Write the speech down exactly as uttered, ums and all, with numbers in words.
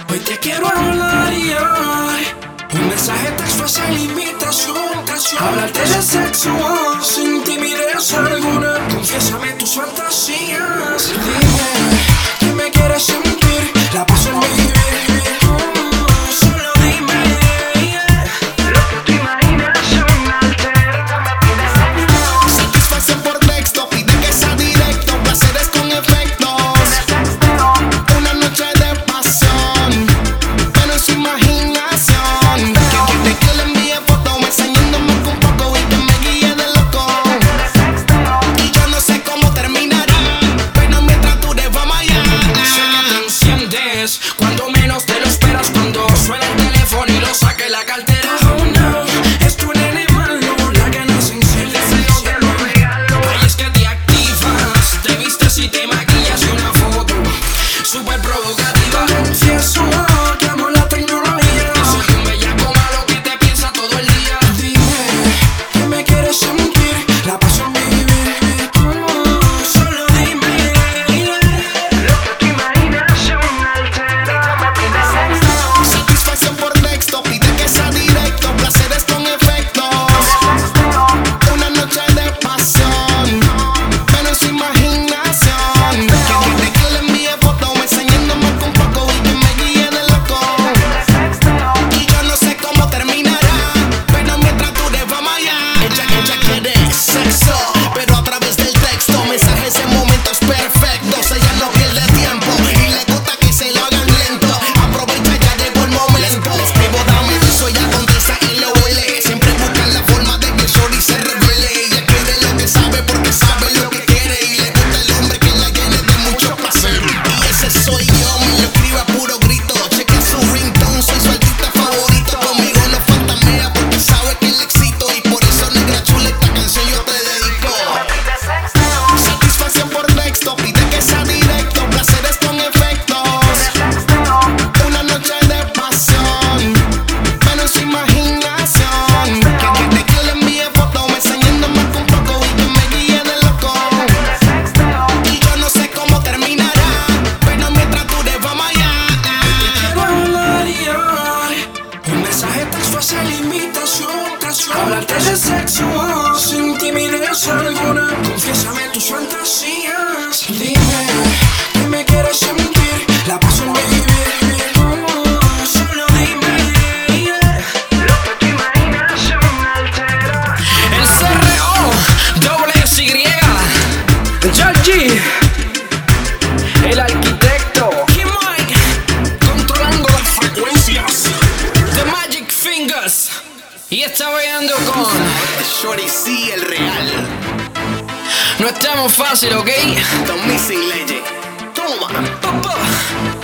Hoy te quiero hablar y hoy un mensaje texto es limitación. Hablarte de sexo sin timidez alguna. Confiésame tus fantasías. Dime que me quieres sentir. La paso en mi vivir. Solo dime lo que tu imaginación altera. Me pide sexo. Satisfacción por texto, pide que sea directo. Placeres con efectos. Una noche de pasión, pero en su imaginación. Que, que, que le envíe fotos enseñándome un poco y que me guíe de loco. Y yo no sé cómo terminará, pero mientras dure vamos allá. Sé que te enciendes cuando menos te lo esperas. Cuando suena el teléfono y lo saque la cartera. Oh no, es tu nene malo, la que no se enciende. Deseo te lo regalo. Ahí es que te activas, te vistes y te maquillas. Y una foto súper provocativa. Confieso que amo la tecnología. Y soy un bellaco malo que te piensa todo el día. Dime que me quieres sentir. La paso en mi vivir. Solo dime lo que tu imaginación altera. Me pide sexo. Satisfacción por texto, pide que sea directo. Placeres con efectos. Una noche de pasión, pero en su imaginación. Que, que, que le envíe fotos enseñándome un poco y que me guíe de loco. Y yo no sé cómo terminará, pero mientras dure vamos allá. Ella, ella quiere sexo, pero a través del texto. Mensajes en momentos perfectos. Ella no pierde tiempo y le gusta que se lo hagan lento. Aprovecha, ya llegó el momento. Le escribo dame beso, ella contesta y lo huele. Siempre busca la forma de que el shorty se revele. Ella quiere lo que sabe porque sabe lo que quiere. Y le gusta el hombre que la llene de mucho placer. Y ese soy yo, me lo escribe a puro grito. Cheque su ringtone, soy su artista favorito. Conmigo no fantamea porque sabe que le excito. Y por eso negra chula esta canción yo te dedico. Satisfacción por texto, pide que sea directo. Placeres con efectos. Una noche de pasión, pero en su imaginación. Que, que, que le envíe fotos enseñándome un poco y que me guíe de loco. Y yo no sé cómo terminará, pero mientras dure vamos allá. Quiero hablar y hoy un mensaje texto hace limitación. Hablarte de sexo sin timidez alguna. Confiésame tus fantasías. Dime que me quieres sentir. La paso en mi vivir. Solo dime lo que tu imaginación altera. El C R O doble S Y Georgie, el arquitecto K-Mike, controlando las frecuencias. The Magic Fingers. Y está bailando con Shorty C, el real. No estamos fácil, ¿ok? The Missing Legend. Toma. Papá.